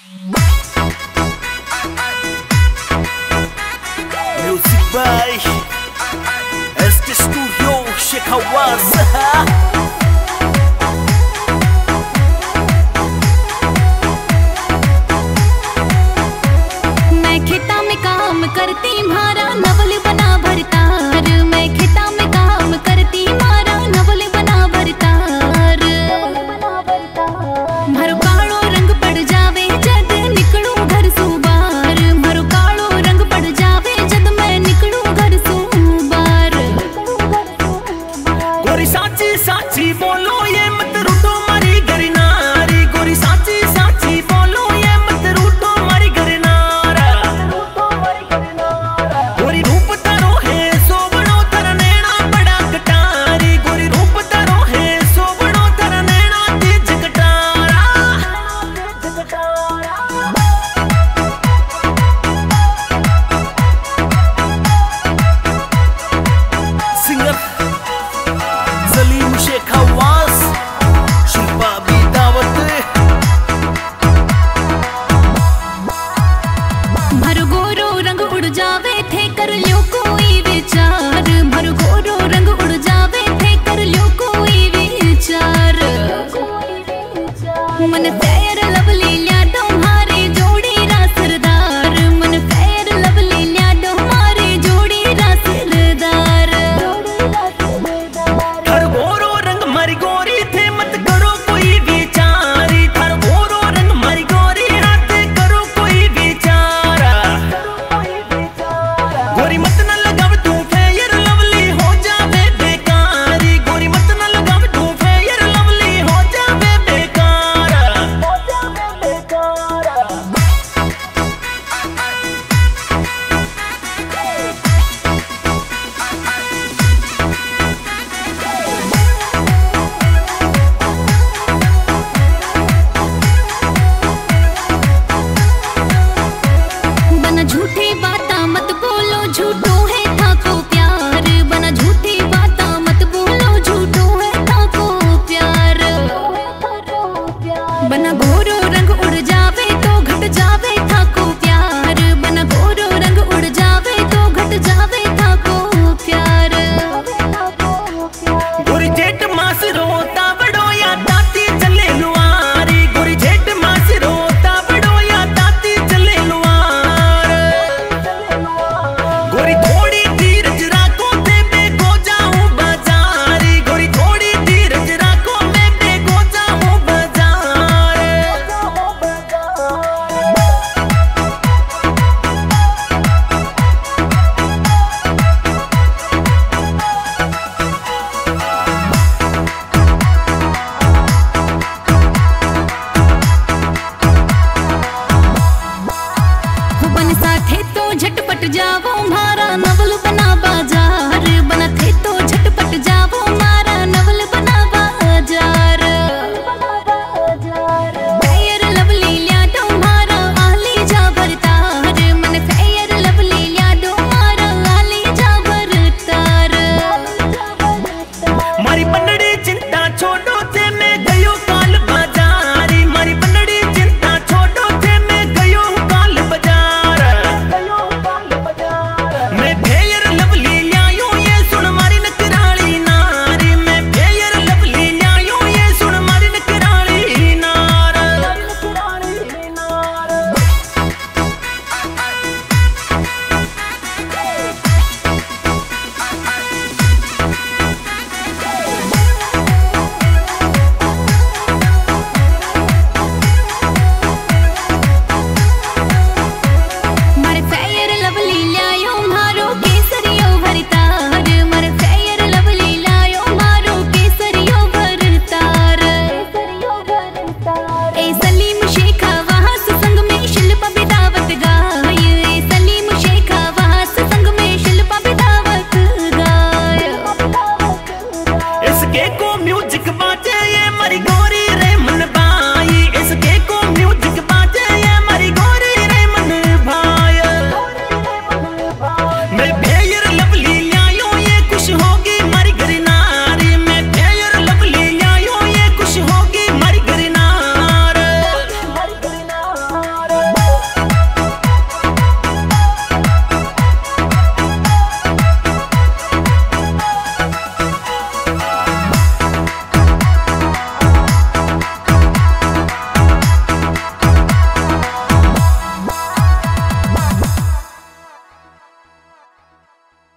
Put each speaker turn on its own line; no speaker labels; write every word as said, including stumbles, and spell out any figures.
Music by S K Studio Shekhawaz।
मैं खेता में काम करती मारा नवल बना भरतार। मैं खेता में काम करती मारा नवल बना भरतार। मारो कालो रंग पड़ जावे जद निकलू घर सु बार। मारो कालो रंग पड़ जावे जद मैं निकलू घर सु बार।
गोरी साची साची बोलो ये मत रूठो मारी गरी नारी। गोरी साची साची बोलो ये मत रूठो मारी गरी नारा। गोरी रूप तारो है सोबनो तारा नैना बड़ा कटारी। गोरी रूप तारो है सोबनो तारा नैना तेज कटारा। सिंगर सलीम शेखवाज, शिल्पा भी दावत।
भर गोरो रंग उड़ जावे थे कर लियो कोई विचार। भर गोरो रंग उड़ जावे थे कर लियो कोई विचार। मन फेर लवली ल्या तुम्हारी जोड़ी रा सरदार। मन फेर लवली ल्या तुम्हारी जोड़ी रा सरदार।
थार गोरो रंग मारी गोरी थे मत करो कोई विचारी। थार गोरो रंग मारी गोरी हाथ करो कोई विचारा। गोरी मत न लगाव तू फेयर लवली हो जावे बेकारी। गोरी मत न लगाव तू फेयर लवली हो जावे बेकारा।
बना झूठी बाता मत बोलो झूठो है था को प्यार। बना झूठी बाता मत बोलो झूठो है था को प्यार। बना घोरो